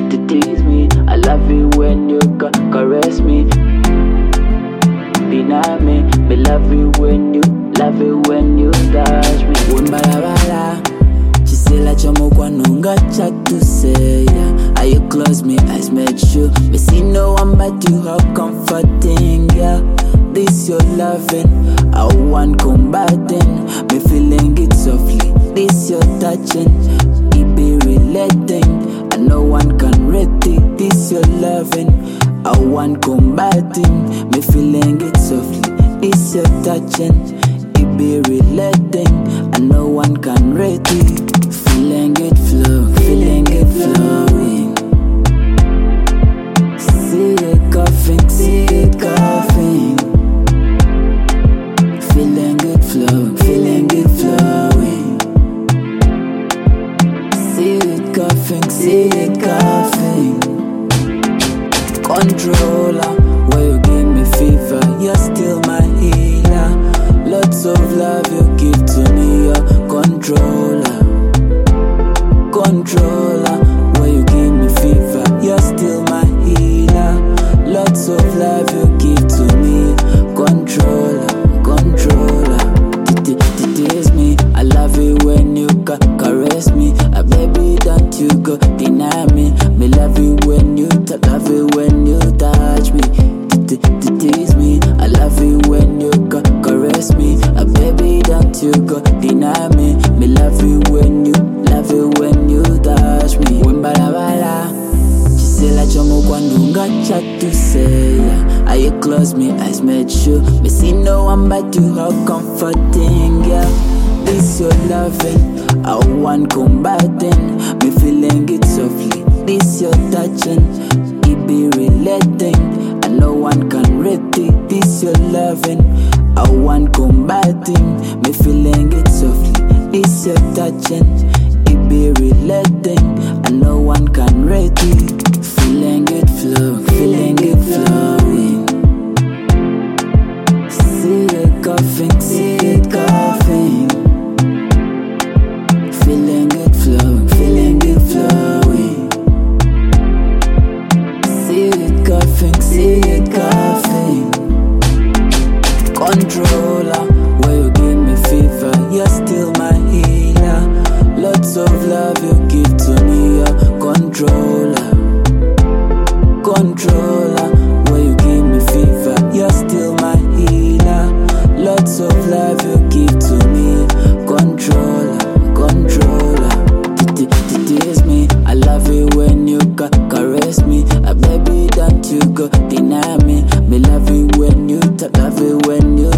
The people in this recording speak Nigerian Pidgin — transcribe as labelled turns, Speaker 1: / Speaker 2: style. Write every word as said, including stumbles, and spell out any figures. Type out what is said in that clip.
Speaker 1: to tease me. I love it when you ca- caress me. Deny me, me love it when you, love it when you touch me.
Speaker 2: Wimbalabala, chisela chomo kwa nunga chat to say. Yeah. You close me, eyes made sure. Me see no one but you, how comforting, yeah. This your loving, I want combating. Me feeling it softly, this your touching. It be relating, and no one can rate it. This your loving, I want combating. Me feeling it softly, this your touching. It be relating, and no one can rate it. Feeling it flow, feeling it flowing. See it coughing, see it coughing. Feeling it flow, feeling it flowing. See it coughing, see it coughing. Controller, where you give me fever, you're still my healer. Lots of love you give to me, you're controller. Controller, where you give me fever, you're still my healer. Lots of love you give to me, controller, controller. Tease me, I love it when you ca- caress me. Uh, baby, don't you go deny me. Me love it when you t- love it when you touch me. Tease me, I love it when you ca- caress me. Uh, baby, don't you go deny me. Me love it when you, love it when you touch me. Wimbalabala, chisela chomo kwa nunga chat to say. Yeah. You close me, eyes made sure. Me see no one but you, how comforting, yeah. This your loving, I want combating. Me feeling it softly, this your touching. It be relating, and no one can rate it. This your loving, I want combating. Me feeling it softly, this your touching. It be relating, and no one can rate it. Feeling it flow, feeling it flowing. See it coughing, see it coughing. Feeling it flowing, feeling it flowing. See it coughing, see it coughing. Controller, where you give me fever, you're still my healer. Lots of love you give to me, you're controller. Controller, where you give me fever, you're still my healer. Lots of love you give to me, controller, controller. Tease me, I love it when you ca- caress me. Uh, baby, don't you go deny me. Me love it when you t- love it when you